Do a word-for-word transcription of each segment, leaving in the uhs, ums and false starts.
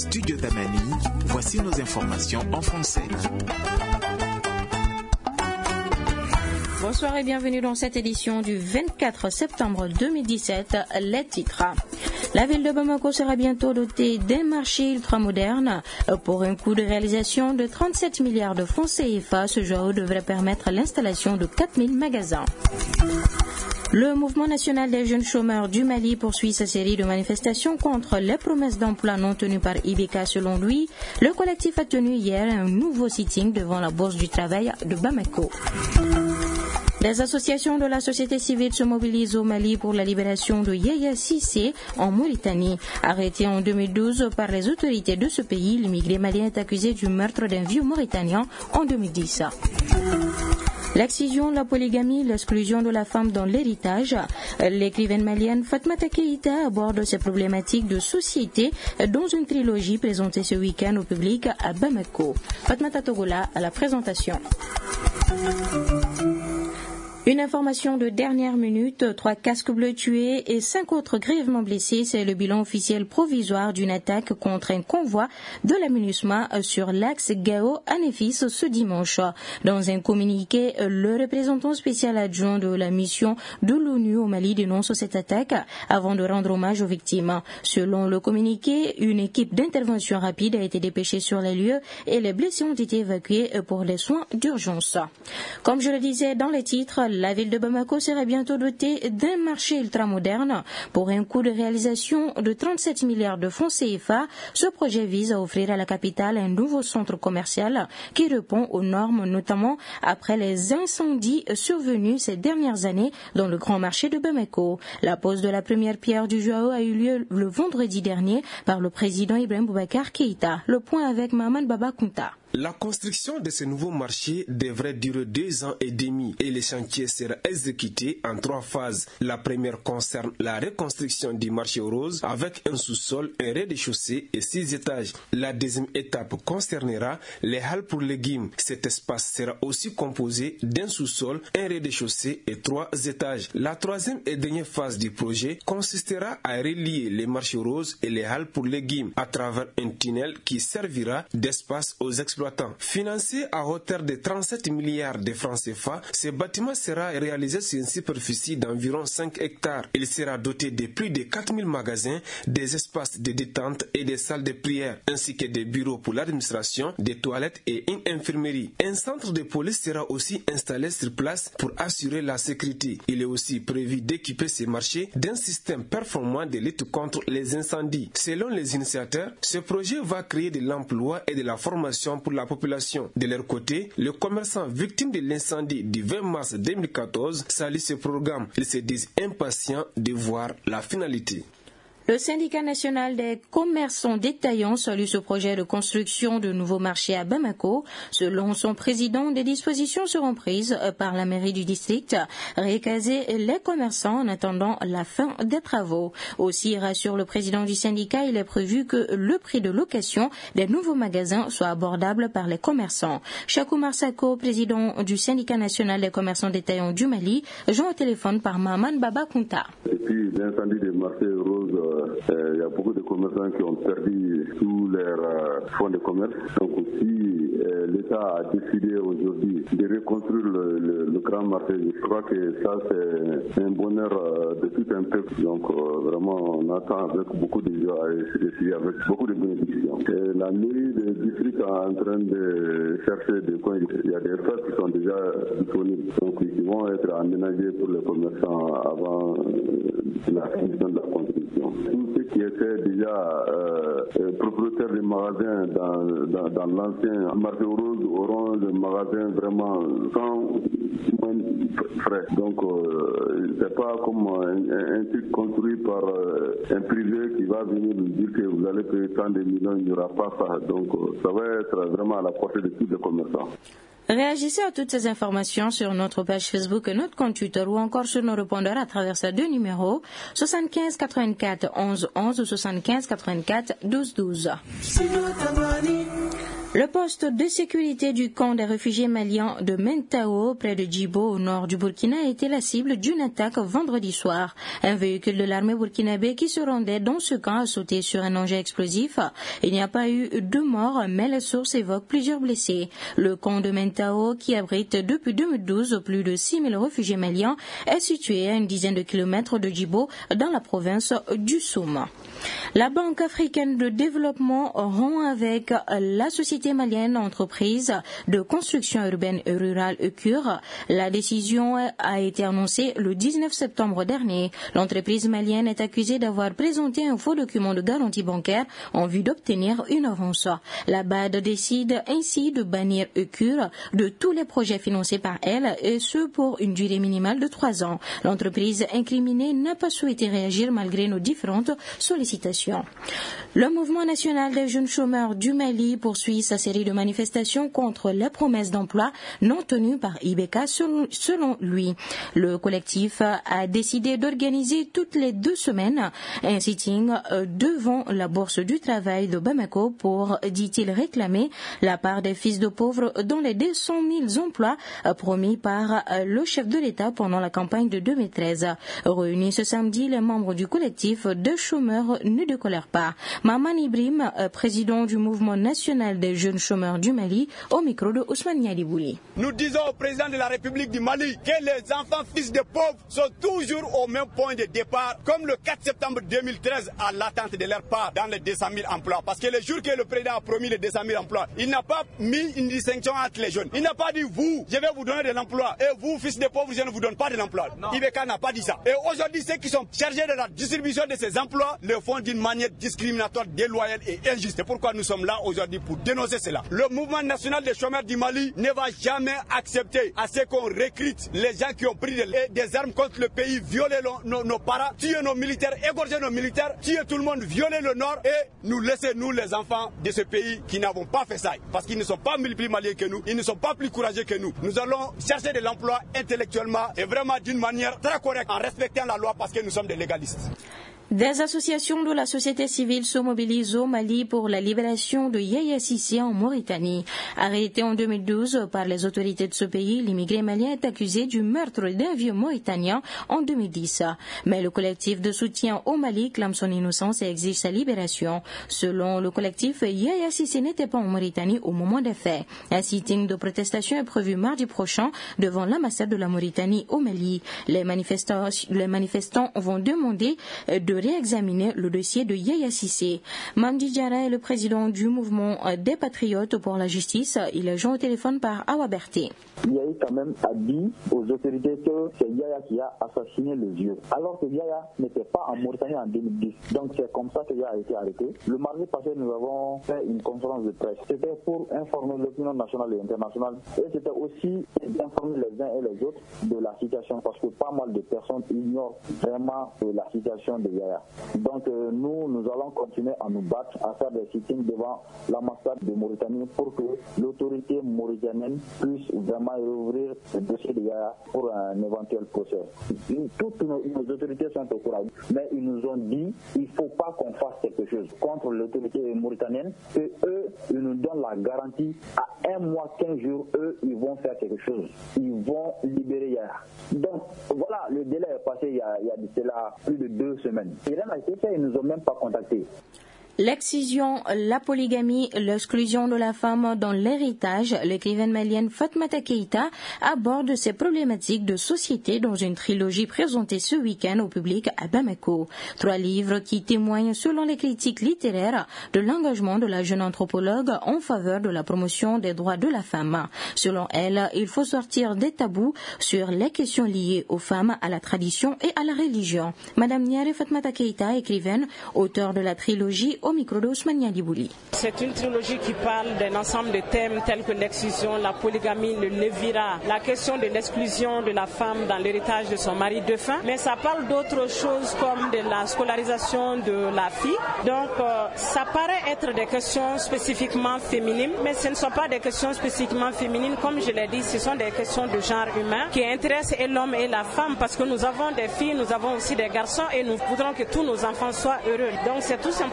studio d'Amani, voici nos informations en français. Bonsoir et bienvenue dans cette édition du vingt-quatre septembre deux mille dix-sept. Les titres. La ville de Bamako sera bientôt dotée d'un marché ultramoderne. Pour un coût de réalisation de trente-sept milliards de francs C F A, ce J A O devrait permettre l'installation de quatre mille magasins. Le mouvement national des jeunes chômeurs du Mali poursuit sa série de manifestations contre les promesses d'emploi non tenues par I B K. Selon lui, le collectif a tenu hier un nouveau sitting devant la Bourse du travail de Bamako. Les associations de la société civile se mobilisent au Mali pour la libération de Yaya Cissé en Mauritanie. Arrêté en deux mille douze par les autorités de ce pays, l'immigré malien est accusé du meurtre d'un vieux Mauritanien en deux mille dix. L'excision, la polygamie, l'exclusion de la femme dans l'héritage. L'écrivaine malienne Fatmata Keïta aborde ces problématiques de société dans une trilogie présentée ce week-end au public à Bamako. Fatmata Togola à la présentation. Une information de dernière minute, trois casques bleus tués et cinq autres grièvement blessés, c'est le bilan officiel provisoire d'une attaque contre un convoi de la MINUSMA sur l'axe Gao-Anéfis ce dimanche. Dans un communiqué, le représentant spécial adjoint de la mission de l'ONU au Mali dénonce cette attaque avant de rendre hommage aux victimes. Selon le communiqué, une équipe d'intervention rapide a été dépêchée sur les lieux et les blessés ont été évacués pour les soins d'urgence. Comme je le disais dans les titres, la ville de Bamako sera bientôt dotée d'un marché ultramoderne. Pour un coût de réalisation de trente-sept milliards de francs C F A, ce projet vise à offrir à la capitale un nouveau centre commercial qui répond aux normes, notamment après les incendies survenus ces dernières années dans le grand marché de Bamako. La pose de la première pierre du J A O a eu lieu le vendredi dernier par le président Ibrahim Boubacar Keïta. Le point avec Maman Baba Kunta. La construction de ce nouveau marché devrait durer deux ans et demi et le chantier sera exécuté en trois phases. La première concerne la reconstruction du marché rose avec un sous-sol, un rez-de-chaussée et six étages. La deuxième étape concernera les halles pour légumes. Cet espace sera aussi composé d'un sous-sol, un rez-de-chaussée et trois étages. La troisième et dernière phase du projet consistera à relier les marchés roses et les halles pour légumes à travers un tunnel qui servira d'espace aux exploitants. Financé à hauteur de trente-sept milliards de francs C F A, ce bâtiment sera réalisé sur une superficie d'environ cinq hectares. Il sera doté de plus de quatre mille magasins, des espaces de détente et des salles de prière, ainsi que des bureaux pour l'administration, des toilettes et une infirmerie. Un centre de police sera aussi installé sur place pour assurer la sécurité. Il est aussi prévu d'équiper ces marchés d'un système performant de lutte contre les incendies. Selon les initiateurs, ce projet va créer de l'emploi et de la formation pour la population. De leur côté, les commerçants victimes de l'incendie du vingt mars deux mille quatorze saluent ce programme. Ils se disent impatients de voir la finalité. Le syndicat national des commerçants détaillants salue ce projet de construction de nouveaux marchés à Bamako. Selon son président, des dispositions seront prises par la mairie du district, recaser les commerçants en attendant la fin des travaux. Aussi, rassure le président du syndicat, il est prévu que le prix de location des nouveaux magasins soit abordable par les commerçants. Chakou Marsako, président du syndicat national des commerçants détaillants du Mali, joint au téléphone par Maman Baba Kunta. Depuis l'incendie des marchés roses, il euh, y a beaucoup de commerçants qui ont perdu tous leurs euh, fonds de commerce. Donc aussi, euh, l'État a décidé aujourd'hui de reconstruire le, le, le grand marché. Je crois que ça, c'est un bonheur euh, de tout un peuple. Donc euh, vraiment, on attend avec beaucoup de joie et avec beaucoup de bénédictions. Et la mairie du district est en train de chercher des coins. Il y a des espaces qui sont déjà disponibles, donc qui vont être aménagés pour les commerçants avant euh, la finition de la construction. Tous ceux qui étaient déjà euh, euh, propriétaires des magasins dans, dans, dans l'ancien marché rose auront le magasin vraiment sans frais. Donc, euh, c'est pas comme un, un truc construit par euh, un privé qui va venir nous dire que vous allez payer tant de millions, il n'y aura pas ça. Donc, euh, ça va être vraiment à la portée de tous les commerçants. Réagissez à toutes ces informations sur notre page Facebook et notre compte Twitter ou encore sur nos répondeurs à travers ces deux numéros soixante-quinze quatre-vingt-quatre onze onze ou soixante-quinze quatre-vingt-quatre douze douze. Le poste de sécurité du camp des réfugiés maliens de Mentao, près de Djibo, au nord du Burkina, a été la cible d'une attaque vendredi soir. Un véhicule de l'armée burkinabé qui se rendait dans ce camp a sauté sur un engin explosif. Il n'y a pas eu de morts, mais la source évoque plusieurs blessés. Le camp de Mentao, qui abrite depuis deux mille douze plus de six mille réfugiés maliens, est situé à une dizaine de kilomètres de Djibo, dans la province du Soum. La Banque africaine de développement rompt avec la société malienne entreprise de construction urbaine et rurale E C U R. La décision a été annoncée le dix-neuf septembre dernier. L'entreprise malienne est accusée d'avoir présenté un faux document de garantie bancaire en vue d'obtenir une avance. La B A D décide ainsi de bannir E C U R de tous les projets financés par elle, et ce pour une durée minimale de trois ans. L'entreprise incriminée n'a pas souhaité réagir malgré nos différentes sollicitations. Le mouvement national des jeunes chômeurs du Mali poursuit sa série de manifestations contre les promesses d'emploi non tenues par I B K selon, selon lui. Le collectif a décidé d'organiser toutes les deux semaines un sitting devant la Bourse du Travail de Bamako pour, dit-il, réclamer la part des fils de pauvres dans les deux cent mille emplois promis par le chef de l'État pendant la campagne de deux mille treize. Réunis ce samedi, les membres du collectif de chômeurs ne décolèrent pas. Maman Ibrahim, président du mouvement national des jeunes chômeurs du Mali, au micro de Ousmane Yalibouli. Nous disons au président de la République du Mali que les enfants fils de pauvres sont toujours au même point de départ, comme le quatre septembre deux mille treize, à l'attente de leur part dans les deux cent mille emplois. Parce que le jour que le président a promis les deux cent mille emplois, il n'a pas mis une distinction entre les jeunes. Il n'a pas dit vous, je vais vous donner de l'emploi, et vous, fils de pauvres, je ne vous donne pas de l'emploi. I B K n'a pas dit ça. Et aujourd'hui, ceux qui sont chargés de la distribution de ces emplois le font d'une manière discriminatoire, déloyale et injuste. C'est pourquoi nous sommes là aujourd'hui pour dénoncer cela. Le mouvement national des chômeurs du Mali ne va jamais accepter à ce qu'on recrute les gens qui ont pris des armes contre le pays, violer nos, nos parents, tuer nos militaires, égorger nos militaires, tuer tout le monde, violer le Nord et nous laisser, nous les enfants de ce pays qui n'avons pas fait ça. Parce qu'ils ne sont pas mille plus maliens que nous, ils ne sont pas plus courageux que nous. Nous allons chercher de l'emploi intellectuellement et vraiment d'une manière très correcte en respectant la loi parce que nous sommes des légalistes. Des associations de la société civile se mobilisent au Mali pour la libération de Yaya Cissé en Mauritanie. Arrêté en deux mille douze par les autorités de ce pays, l'immigré malien est accusé du meurtre d'un vieux Mauritanien en deux mille dix. Mais le collectif de soutien au Mali clame son innocence et exige sa libération. Selon le collectif, Yaya Cissé n'était pas en Mauritanie au moment des faits. Un sitting de protestation est prévu mardi prochain devant l'ambassade de la Mauritanie au Mali. Les manifestants, les manifestants vont demander de réexaminer le dossier de Yaya Cissé. Mamdi Diarra est le président du mouvement des patriotes pour la justice. Il est joint au téléphone par Awa Berté. Yaya quand même a dit aux autorités que c'est Yaya qui a assassiné le vieux. Alors que Yaya n'était pas en Mauritanie en deux mille dix. Donc c'est comme ça que Yaya a été arrêté. Le mardi passé, nous avons fait une conférence de presse. C'était pour informer l'opinion nationale et internationale. Et c'était aussi d'informer les uns et les autres de la situation. Parce que pas mal de personnes ignorent vraiment la situation de Yaya. Donc euh, nous, nous allons continuer à nous battre, à faire des sittings devant l'ambassade de Mauritanie pour que l'autorité mauritanienne puisse vraiment rouvrir le dossier de Yaya pour un éventuel procès. Toutes nos, nos autorités sont au courant, mais ils nous ont dit qu'il ne faut pas qu'on fasse quelque chose contre l'autorité mauritanienne, et eux, ils nous donnent la garantie à un mois, quinze jours, eux, ils vont faire quelque chose. Ils vont libérer Yaya. Donc voilà, le délai est passé il y a, il y a de cela plus de deux semaines. Rien n'a été fait, ils ne nous ont même pas contactés. L'excision, la polygamie, l'exclusion de la femme dans l'héritage, l'écrivaine malienne Fatmata Keïta aborde ces problématiques de société dans une trilogie présentée ce week-end au public à Bamako. Trois livres qui témoignent, selon les critiques littéraires, de l'engagement de la jeune anthropologue en faveur de la promotion des droits de la femme. Selon elle, il faut sortir des tabous sur les questions liées aux femmes, à la tradition et à la religion. Madame Niare Fatmata Keïta, écrivaine, auteure de la trilogie, au micro de Ousmane Yalibouli. C'est une trilogie qui parle d'un ensemble de thèmes tels que l'exclusion, la polygamie, le lévira, la question de l'exclusion de la femme dans l'héritage de son mari défunt. Mais ça parle d'autres choses comme de la scolarisation de la fille. Donc euh, ça paraît être des questions spécifiquement féminines, mais ce ne sont pas des questions spécifiquement féminines. Comme je l'ai dit, ce sont des questions de genre humain qui intéressent et l'homme et la femme, parce que nous avons des filles, nous avons aussi des garçons et nous voudrons que tous nos enfants soient heureux. Donc c'est tout simplement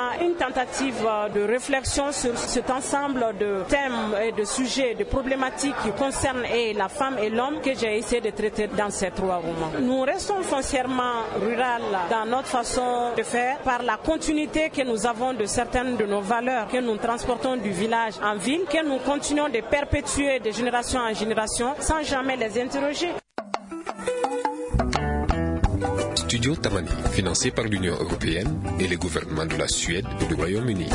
a une tentative de réflexion sur cet ensemble de thèmes et de sujets, de problématiques qui concernent et la femme et l'homme que j'ai essayé de traiter dans ces trois romans. Nous restons foncièrement rural dans notre façon de faire par la continuité que nous avons de certaines de nos valeurs que nous transportons du village en ville, que nous continuons de perpétuer de génération en génération sans jamais les interroger. Studio Tamani, financé par l'Union européenne et les gouvernements de la Suède et du Royaume-Uni.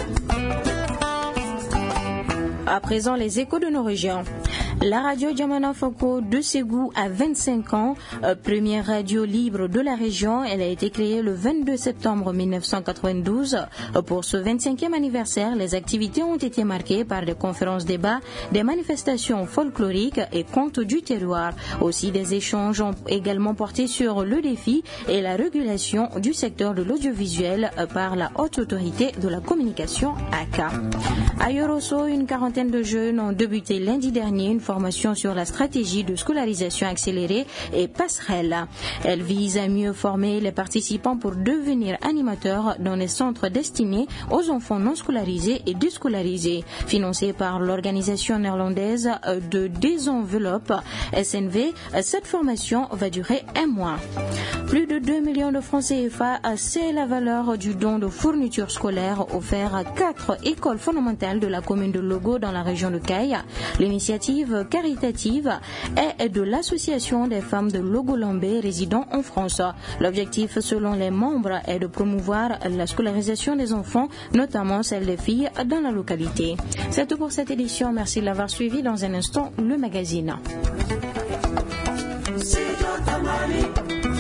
À présent, les échos de nos régions. La radio Djamana Foko de Ségou a vingt-cinq ans, euh, première radio libre de la région. Elle a été créée le vingt-deux septembre mille neuf cent quatre-vingt-douze. Euh, pour ce vingt-cinquième anniversaire, les activités ont été marquées par des conférences-débats, des manifestations folkloriques et contes du terroir. Aussi, des échanges ont également porté sur le défi et la régulation du secteur de l'audiovisuel euh, par la Haute Autorité de la Communication, A C A. À Yorosso, une quarantaine de jeunes ont débuté lundi dernier une formation sur la stratégie de scolarisation accélérée et passerelle. Elle vise à mieux former les participants pour devenir animateurs dans les centres destinés aux enfants non scolarisés et déscolarisés. Financée par l'organisation néerlandaise de Désenveloppe S N V, cette formation va durer un mois. Plus de deux millions de francs C F A, c'est la valeur du don de fournitures scolaires offert à quatre écoles fondamentales de la commune de Logo dans la région de Caille. L'initiative caritative est de l'association des femmes de Logo-Lambé résidant en France. L'objectif, selon les membres, est de promouvoir la scolarisation des enfants, notamment celle des filles dans la localité. C'est tout pour cette édition. Merci de l'avoir suivi. Dans un instant, le magazine.